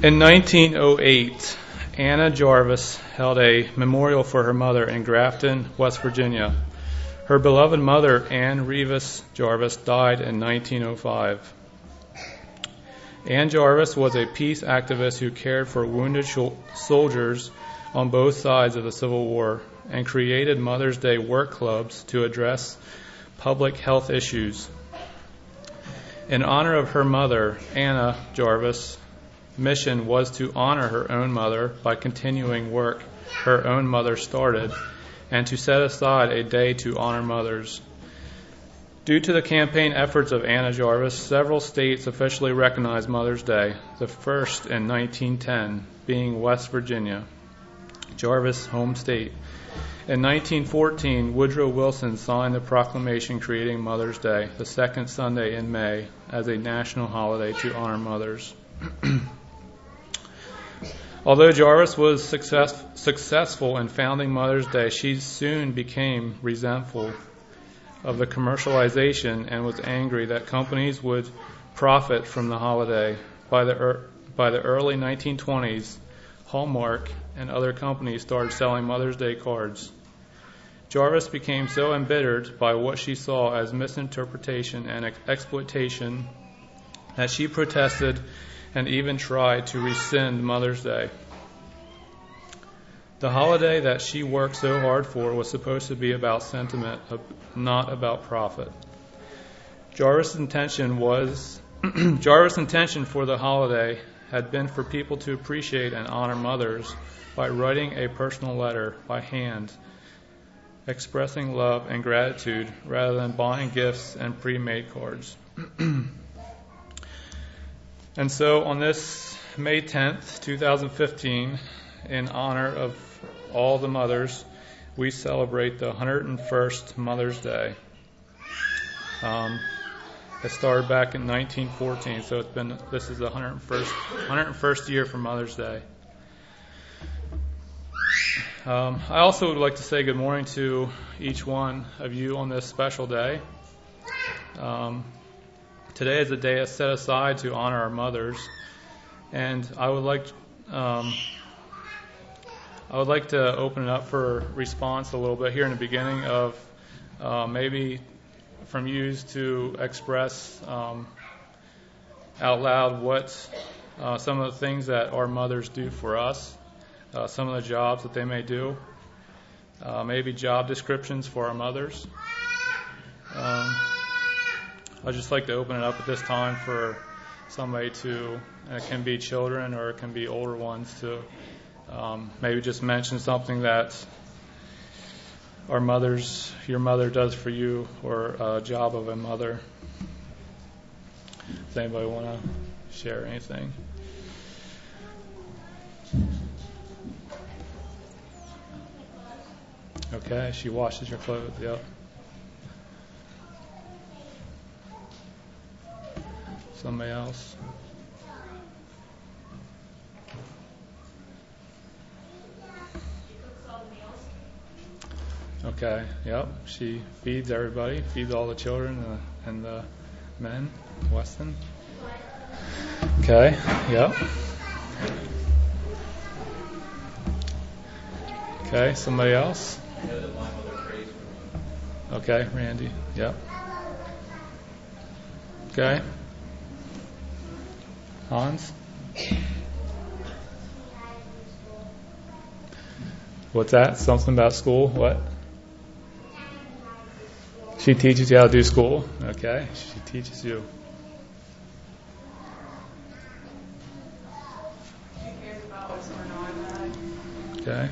In 1908, Anna Jarvis held a memorial for her mother in Grafton, West Virginia. Her beloved mother, Ann Revis Jarvis, died in 1905. Ann Jarvis was a peace activist who cared for wounded soldiers on both sides of the Civil War and created Mother's Day work clubs to address public health issues. In honor of her mother, Anna Jarvis' mission was to honor her own mother by continuing work her own mother started and to set aside a day to honor mothers. Due to the campaign efforts of Anna Jarvis, several states officially recognized Mother's Day, the first in 1910 being West Virginia, Jarvis' home state. In 1914, Woodrow Wilson signed the proclamation creating Mother's Day, the second Sunday in May, as a national holiday to honor mothers. Although Jarvis was successful in founding Mother's Day, she soon became resentful of the commercialization and was angry that companies would profit from the holiday. By the early 1920s, Hallmark and other companies started selling Mother's Day cards. Jarvis became so embittered by what she saw as misinterpretation and exploitation that she protested and even tried to rescind Mother's Day. The holiday that she worked so hard for was supposed to be about sentiment, not about profit. Jarvis' intention for the holiday had been for people to appreciate and honor mothers by writing a personal letter by hand, expressing love and gratitude rather than buying gifts and pre-made cards. And so on this May 10th, 2015, in honor of all the mothers, we celebrate the 101st Mother's Day. It started back in 1914, so this is the 101st year for Mother's Day. I also would like to say good morning to each one of you on this special day. Today is a day set aside to honor our mothers, and I would like to open it up for response a little bit here in the beginning of maybe from you to express out loud what some of the things that our mothers do for us, some of the jobs that they may do, maybe job descriptions for our mothers. I'd just like to open it up at this time for somebody to, and it can be children or it can be older ones, to maybe just mention something that your mother does for you, or a job of a mother. Does anybody want to share anything? Okay, she washes your clothes, yep. Somebody else? Okay, yep. She feeds everybody, feeds all the children and the men. Weston? Okay, yep. Okay, somebody else? Okay, Randy, yep. Okay. Hans? What's that? Something about school? What? She teaches you how to do school? Okay, she teaches you. Okay.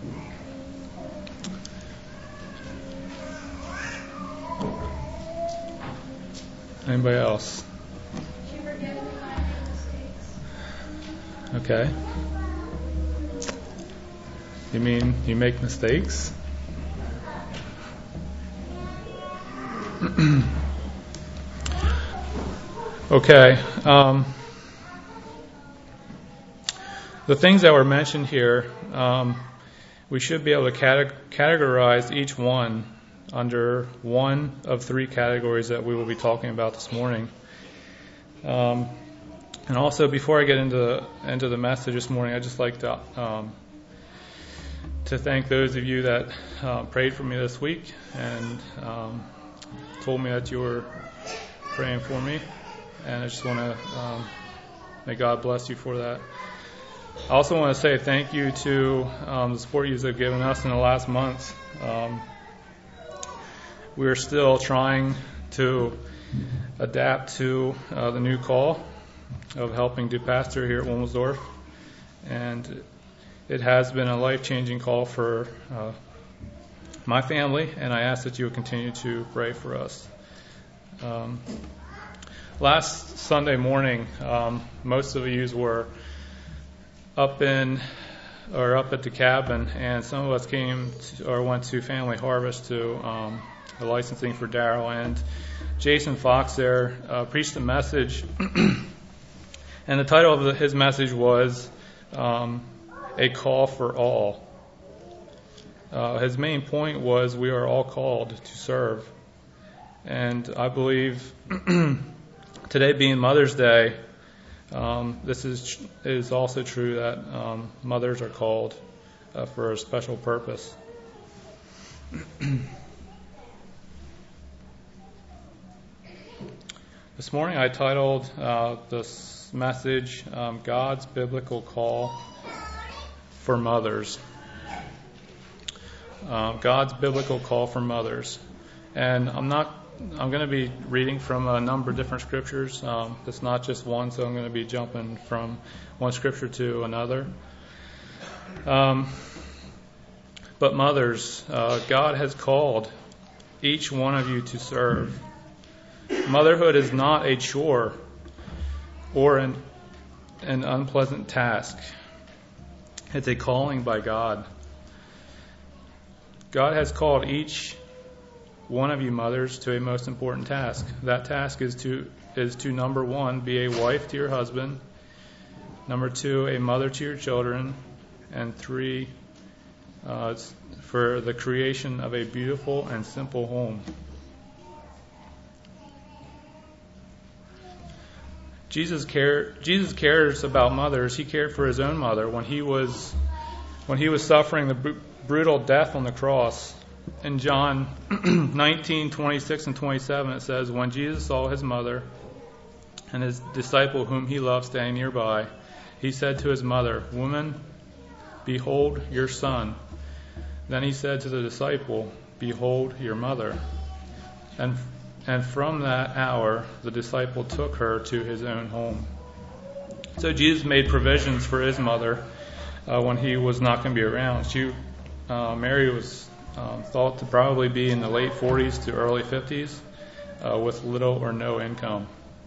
Anybody else? Okay. You mean you make mistakes? Okay. The things that were mentioned here, we should be able to categorize each one under one of three categories that we will be talking about this morning. And also, before I get into the message this morning, I'd just like to thank those of you that prayed for me this week and told me that you were praying for me. And I just want to may God bless you for that. I also want to say thank you to the support you have given us in the last month. We're still trying to adapt to the new call of helping do pastor here at Wilmsdorf, and it has been a life-changing call for my family, and I ask that you would continue to pray for us. Last Sunday morning, most of you were up at the cabin, and some of us went to Family Harvest to the licensing for Darrell, and Jason Fox there preached a message, and the title of his message was A Call for All. His main point was we are all called to serve, and I believe today being Mother's Day, this is also true that mothers are called for a special purpose. This morning I titled this message, God's Biblical Call for Mothers. God's Biblical Call for Mothers. And I'm going to be reading from a number of different scriptures. It's not just one, so I'm going to be jumping from one scripture to another. But mothers, God has called each one of you to serve. Motherhood is not a chore or an unpleasant task. It's a calling by God. God has called each one of you mothers to a most important task. That task is to number one, be a wife to your husband. Number two, a mother to your children. And three, for the creation of a beautiful and simple home. Jesus cares about mothers. He cared for his own mother when he was suffering the brutal death on the cross. In John 19:26 and 27, it says, when Jesus saw his mother and his disciple whom he loved standing nearby, he said to his mother, Woman, behold your son. Then he said to the disciple, Behold your mother. And from that hour, the disciple took her to his own home. So Jesus made provisions for his mother when he was not going to be around. Mary was thought to probably be in the late 40s to early 50s with little or no income.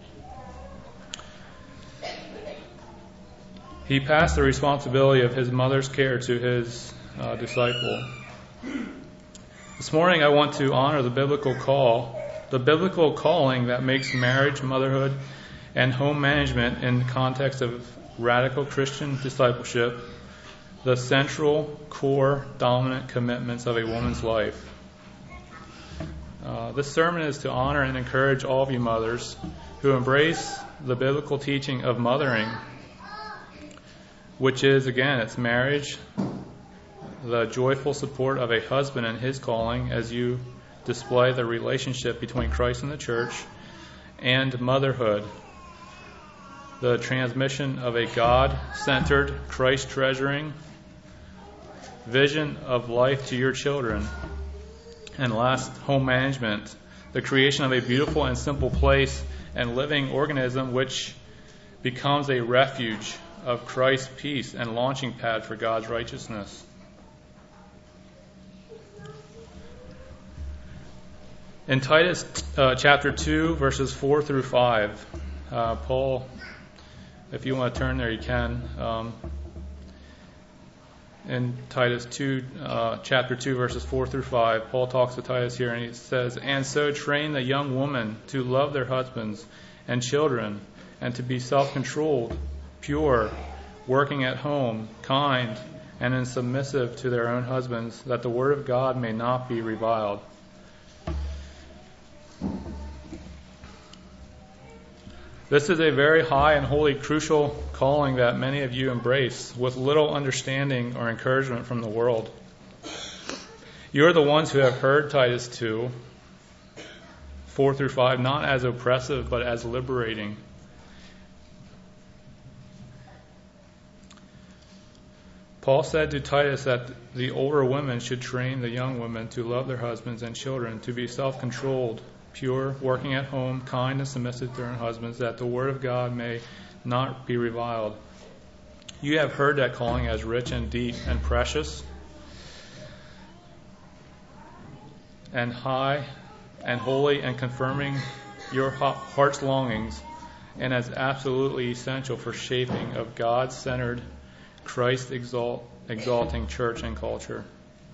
He passed the responsibility of his mother's care to his disciple. This morning I want to honor the biblical calling that makes marriage, motherhood, and home management in the context of radical Christian discipleship the central, core, dominant commitments of a woman's life. This sermon is to honor and encourage all of you mothers who embrace the biblical teaching of mothering, which is, again, it's marriage, the joyful support of a husband in his calling as you display the relationship between Christ and the church, and motherhood, the transmission of a God-centered, Christ-treasuring vision of life to your children. And last, home management, the creation of a beautiful and simple place and living organism which becomes a refuge of Christ's peace and launching pad for God's righteousness. In Titus chapter 2, verses 4 through 5, Paul, if you want to turn there, you can. In Titus 2, chapter 2, verses 4 through 5, Paul talks to Titus here, and he says, And so train the young women to love their husbands and children, and to be self-controlled, pure, working at home, kind, and submissive to their own husbands, that the word of God may not be reviled. This is a very high and holy, crucial calling that many of you embrace with little understanding or encouragement from the world. You are the ones who have heard Titus 2, 4 through 5, not as oppressive, but as liberating. Paul said to Titus that the older women should train the young women to love their husbands and children, to be self-controlled, pure, working at home, kind and submissive to their husbands, that the word of God may not be reviled. You have heard that calling as rich and deep and precious and high and holy and confirming your heart's longings, and as absolutely essential for shaping of God-centered, Christ-exalting church and culture.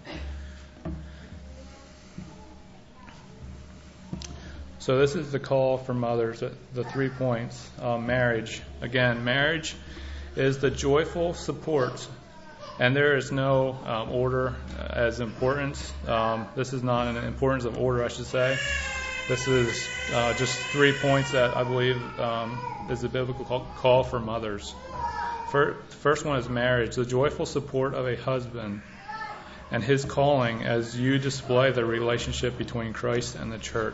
So this is the call for mothers, the 3 points. Marriage. Again, marriage is the joyful support, and there is no order as importance. This is not an importance of order, I should say. This is just 3 points that I believe is the biblical call for mothers. First one is marriage, the joyful support of a husband and his calling as you display the relationship between Christ and the church.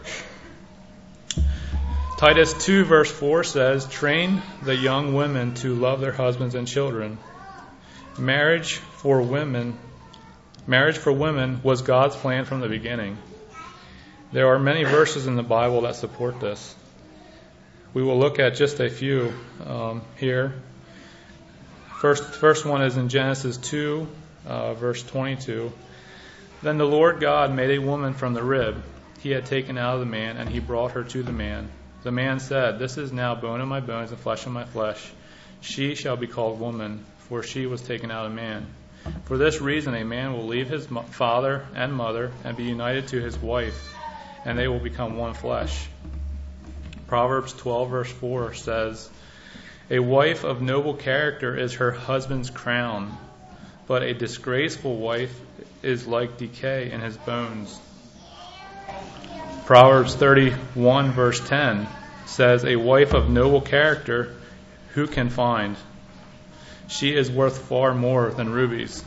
Titus 2 verse 4 says, train the young women to love their husbands and children. Marriage for women was God's plan from the beginning. There are many verses in the Bible that support this. We will look at just a few here. First one is in Genesis 2, verse 22. Then the Lord God made a woman from the rib he had taken out of the man, and he brought her to the man. The man said, this is now bone of my bones and flesh of my flesh. She shall be called woman, for she was taken out of man. For this reason a man will leave his father and mother and be united to his wife, and they will become one flesh. Proverbs 12 verse 4 says, a wife of noble character is her husband's crown, but a disgraceful wife is like decay in his bones. Proverbs 31 verse 10 says, a wife of noble character who can find? She is worth far more than rubies.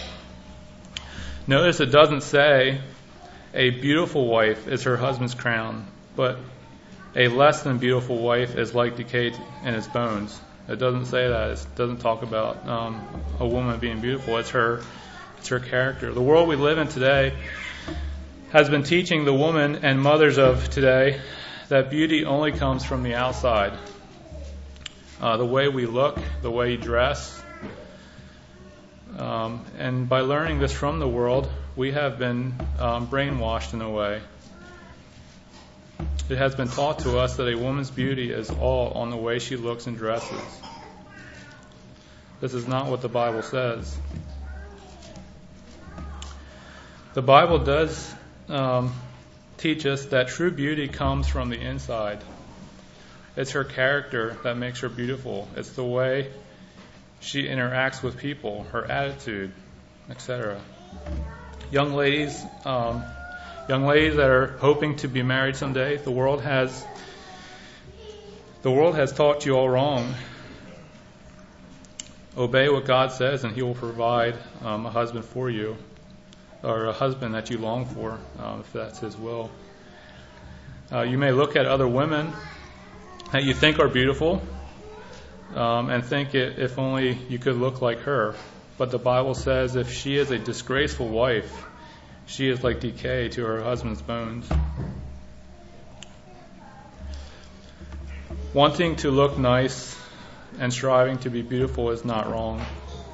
Notice it doesn't say a beautiful wife is her husband's crown, but a less than beautiful wife is like decay in his bones. It doesn't say that. It doesn't talk about a woman being beautiful. It's her character. The world we live in today has been teaching the women and mothers of today that beauty only comes from the outside. The way we look, the way you dress. And by learning this from the world, we have been brainwashed in a way. It has been taught to us that a woman's beauty is all on the way she looks and dresses. This is not what the Bible says. The Bible does teach us that true beauty comes from the inside. It's her character that makes her beautiful. It's the way she interacts with people, her attitude, etc. Young ladies that are hoping to be married someday, the world has taught you all wrong. Obey what God says, and He will provide a husband for you, or a husband that you long for, if that's His will. You may look at other women that you think are beautiful, and think if only you could look like her. But the Bible says if she is a disgraceful wife, she is like decay to her husband's bones. Wanting to look nice and striving to be beautiful is not wrong.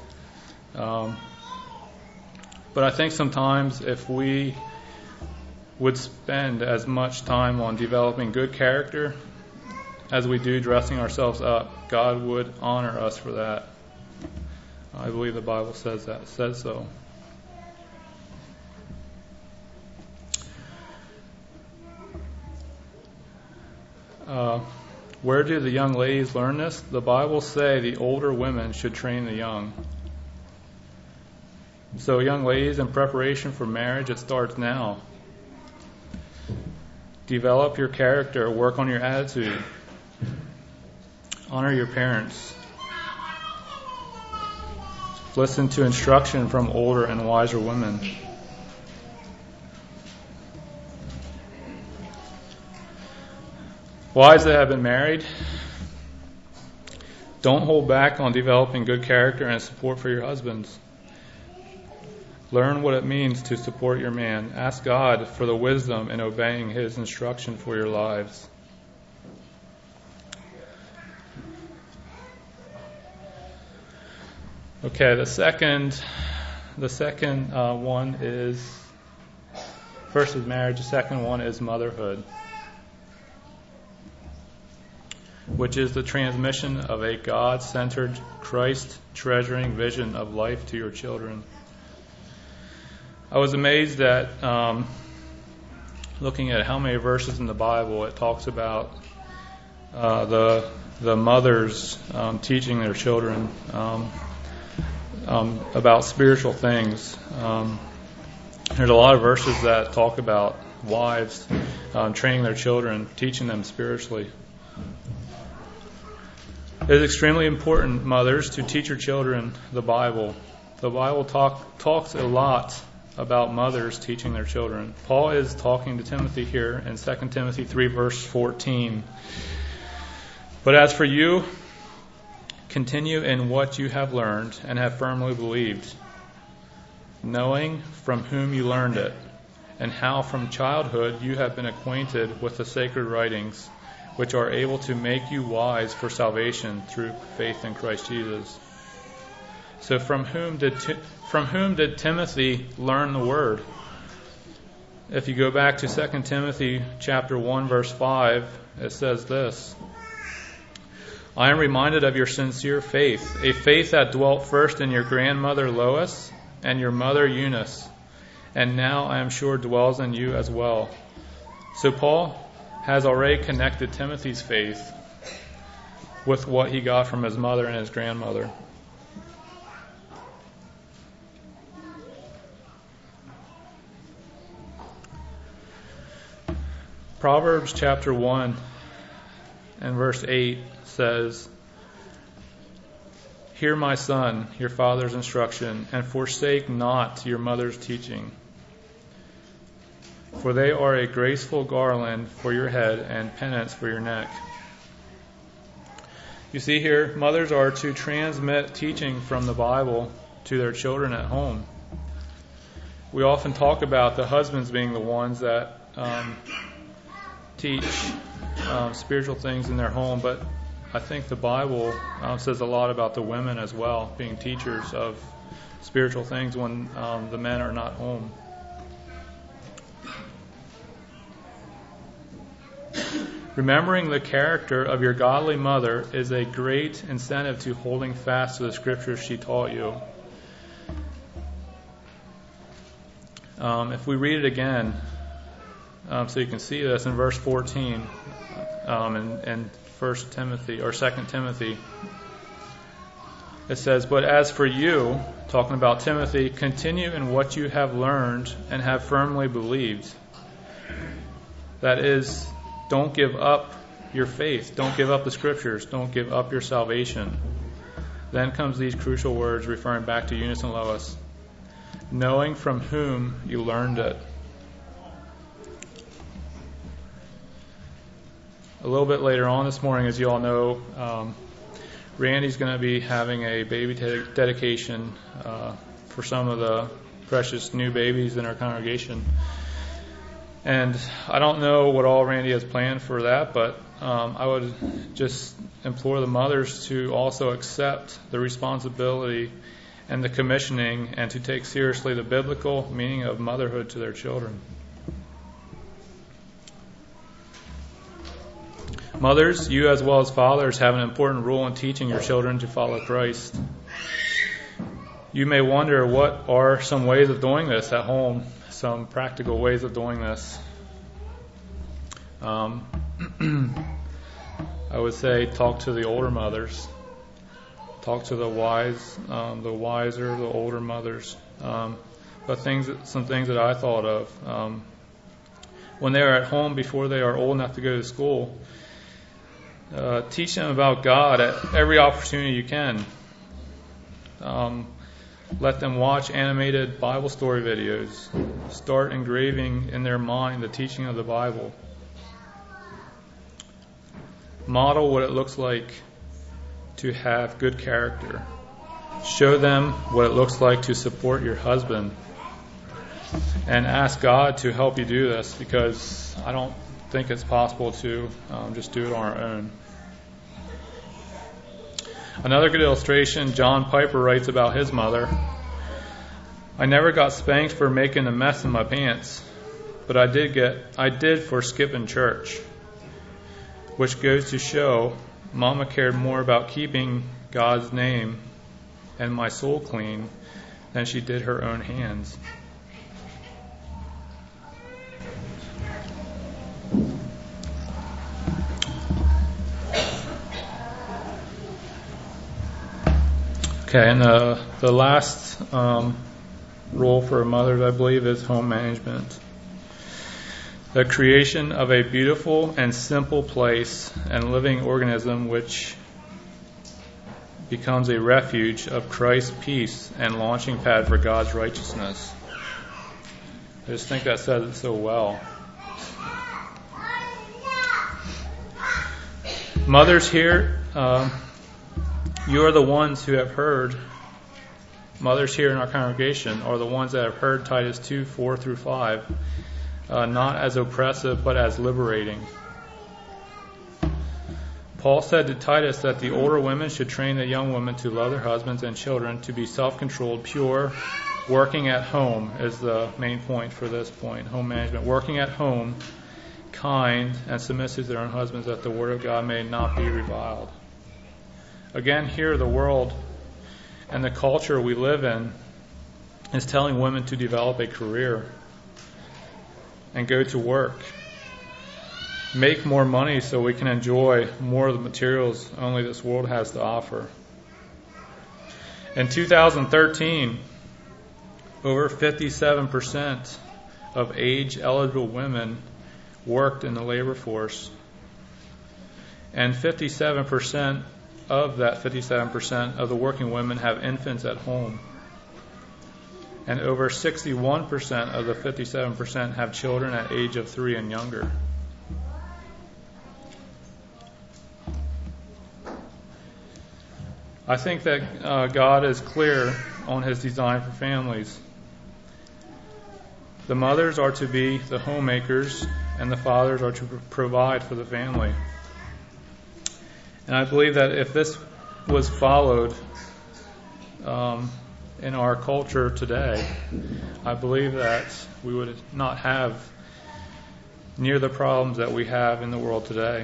But I think sometimes if we would spend as much time on developing good character as we do dressing ourselves up, God would honor us for that. I believe the Bible says so. Where do the young ladies learn this? The Bible say the older women should train the young. So young ladies, in preparation for marriage, it starts now. Develop your character, work on your attitude. Honor your parents. Listen to instruction from older and wiser women. Wives that have been married, don't hold back on developing good character and support for your husbands. Learn what it means to support your man. Ask God for the wisdom in obeying His instruction for your lives. Okay, the second one is, first is marriage, the second one is motherhood, which is the transmission of a God-centered, Christ-treasuring vision of life to your children. I was amazed at looking at how many verses in the Bible it talks about the mothers teaching their children about spiritual things. There's a lot of verses that talk about wives training their children, teaching them spiritually. It is extremely important, mothers, to teach your children the Bible. The Bible talks a lot about mothers teaching their children. Paul is talking to Timothy here in 2 Timothy 3, verse 14. But as for you, continue in what you have learned and have firmly believed, knowing from whom you learned it, and how from childhood you have been acquainted with the sacred writings, which are able to make you wise for salvation through faith in Christ Jesus. So from whom did Timothy learn the word? If you go back to 2 Timothy chapter 1, verse 5, it says this: I am reminded of your sincere faith, a faith that dwelt first in your grandmother Lois and your mother Eunice, and now I am sure dwells in you as well. So Paul has already connected Timothy's faith with what he got from his mother and his grandmother. Proverbs chapter 1 and verse 8 says, Hear, my son, your father's instruction, and forsake not your mother's teaching. For they are a graceful garland for your head and penance for your neck. You see here, mothers are to transmit teaching from the Bible to their children at home. We often talk about the husbands being the ones that teach spiritual things in their home, but I think the Bible says a lot about the women as well, being teachers of spiritual things when the men are not home. Remembering the character of your godly mother is a great incentive to holding fast to the scriptures she taught you. If we read it again, so you can see this in verse 14 in 1 Timothy or 2 Timothy, it says, But as for you, talking about Timothy, continue in what you have learned and have firmly believed. That is, don't give up your faith. Don't give up the scriptures. Don't give up your salvation. Then comes these crucial words referring back to Eunice and Lois. Knowing from whom you learned it. A little bit later on this morning, as you all know, Randy's going to be having a baby dedication for some of the precious new babies in our congregation. And I don't know what all Randy has planned for that, but I would just implore the mothers to also accept the responsibility and the commissioning and to take seriously the biblical meaning of motherhood to their children. Mothers, you as well as fathers have an important role in teaching your children to follow Christ. You may wonder, what are some ways of doing this at home? Some practical ways of doing this. I would say talk to the older mothers. Talk to the wise, the wiser, the older mothers. But some things that I thought of. When they are at home before they are old enough to go to school, Teach them about God at every opportunity you can. Let them watch animated Bible story videos. Start engraving in their mind the teaching of the Bible. Model what it looks like to have good character. Show them what it looks like to support your husband. And ask God to help you do this, because I don't think it's possible to just do it on our own. Another good illustration, John Piper writes about his mother. I never got spanked for making a mess in my pants, but I did for skipping church, which goes to show Mama cared more about keeping God's name and my soul clean than she did her own hands. Okay, and the last role for a mother, I believe, is home management. The creation of a beautiful and simple place and living organism which becomes a refuge of Christ's peace and launching pad for God's righteousness. I just think that says it so well. Mothers here, you are the ones who have heard, mothers here in our congregation are the ones that have heard Titus 2:4-5, not as oppressive but as liberating. Paul said to Titus that the older women should train the young women to love their husbands and children, to be self-controlled, pure, working at home is the main point for this point, home management. Working at home, kind, and submissive to their own husbands, that the word of God may not be reviled. Again, here the world and the culture we live in is telling women to develop a career and go to work. Make more money so we can enjoy more of the materials only this world has to offer. In 2013, over 57% of age-eligible women worked in the labor force. And 57% of that 57% of the working women have infants at home. And over 61% of the 57% have children at age of 3 and younger. I think that God is clear on His design for families. The mothers are to be the homemakers, and the fathers are to provide for the family. And I believe that if this was followed in our culture today, I believe that we would not have near the problems that we have in the world today.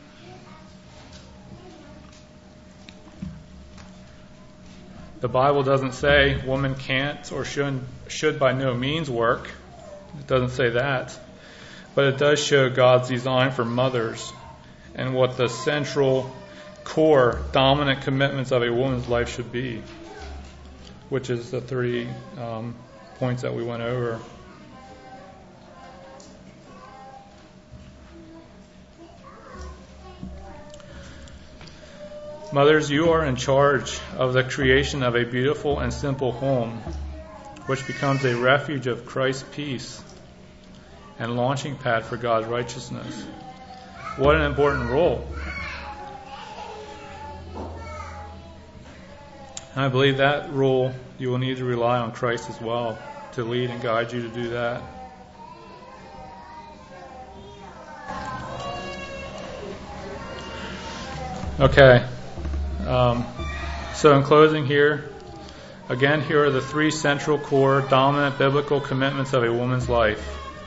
The Bible doesn't say woman can't or should by no means work. It doesn't say that. But it does show God's design for mothers and what the central, core, dominant commitments of a woman's life should be, which is the 3 points that we went over. Mothers, you are in charge of the creation of a beautiful and simple home, which becomes a refuge of Christ's peace and launching pad for God's righteousness. What an important role. And I believe that role you will need to rely on Christ as well to lead and guide you to do that. Okay. So in closing here, again, here are the 3 central core dominant biblical commitments of a woman's life.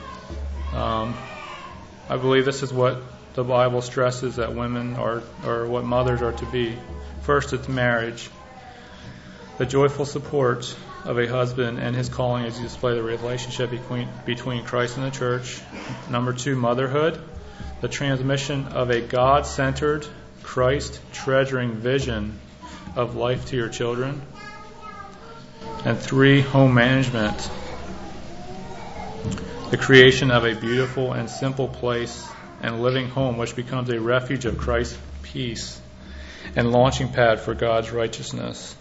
I believe this is what the Bible stresses that women are, or what mothers are to be. First, it's marriage. The joyful support of a husband and his calling is to display the relationship between Christ and the church. Number 2, motherhood. The transmission of a God-centered, Christ-treasuring vision of life to your children. And 3, home management. The creation of a beautiful and simple place and living home which becomes a refuge of Christ's peace and launching pad for God's righteousness.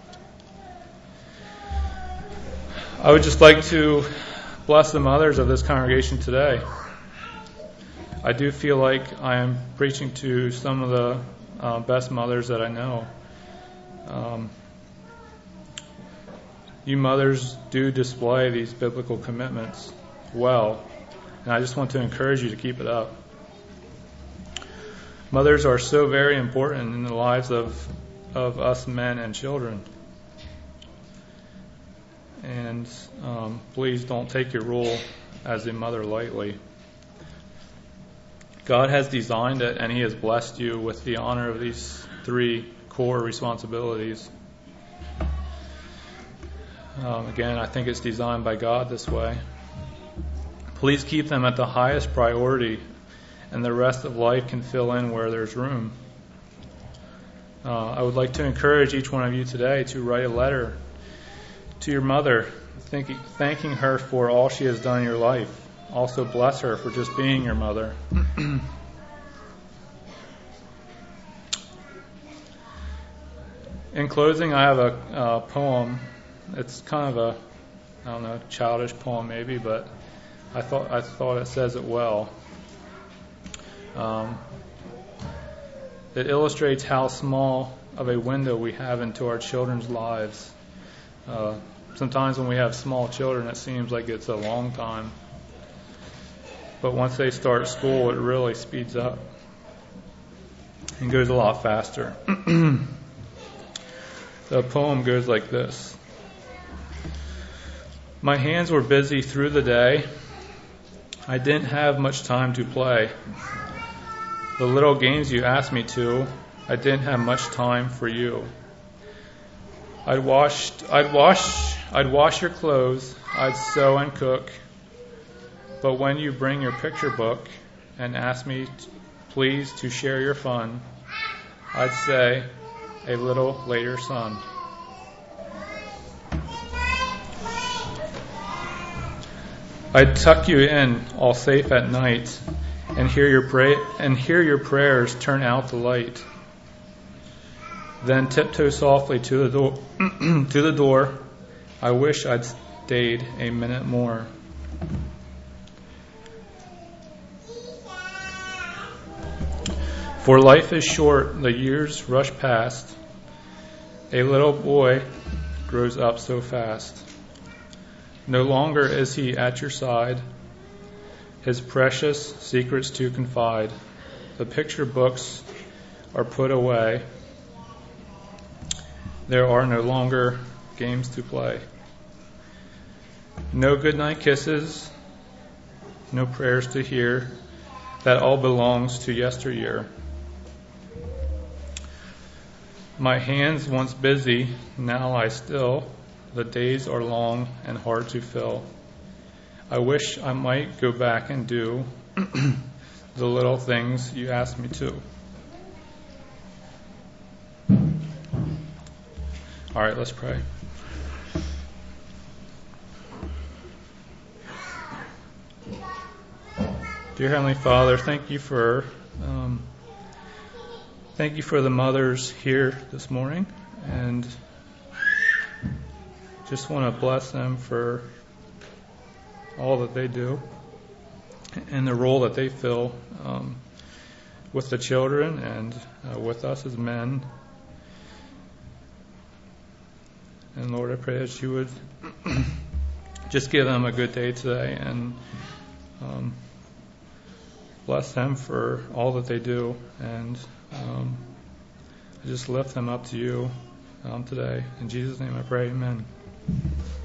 I would just like to bless the mothers of this congregation today. I do feel like I am preaching to some of the best mothers that I know. You mothers do display these biblical commitments well, and I just want to encourage you to keep it up. Mothers are so very important in the lives of us men and children. And please don't take your role as a mother lightly. God has designed it, and He has blessed you with the honor of these 3 core responsibilities. Again, I think it's designed by God this way. Please keep them at the highest priority, and the rest of life can fill in where there's room. I would like to encourage each one of you today to write a letter to your mother, thanking her for all she has done in your life. Also bless her for just being your mother. In closing, I have a poem. It's kind of a, childish poem maybe, but I thought it says it well. It illustrates how small of a window we have into our children's lives. Sometimes when we have small children, it seems like it's a long time. But once they start school, it really speeds up and goes a lot faster. The poem goes like this. My hands were busy through the day. I didn't have much time to play. The little games you asked me to, I didn't have much time for you. I'd wash your clothes, I'd sew and cook. But when you bring your picture book and ask me please to share your fun, I'd say, a little later, son. I'd tuck you in all safe at night and hear your prayers turn out the light. Then tiptoe softly to the door. I wish I'd stayed a minute more. For life is short, the years rush past. A little boy grows up so fast. No longer is he at your side, his precious secrets to confide. The picture books are put away. There are no longer games to play. No goodnight kisses, no prayers to hear. That all belongs to yesteryear. My hands once busy, now lie still. The days are long and hard to fill. I wish I might go back and do the little things you asked me to. All right, let's pray. Dear Heavenly Father, thank you for the mothers here this morning, and just want to bless them for all that they do and the role that they fill with the children and with us as men. And Lord, I pray that you would just give them a good day today and bless them for all that they do. And I just lift them up to you today. In Jesus' name I pray, amen.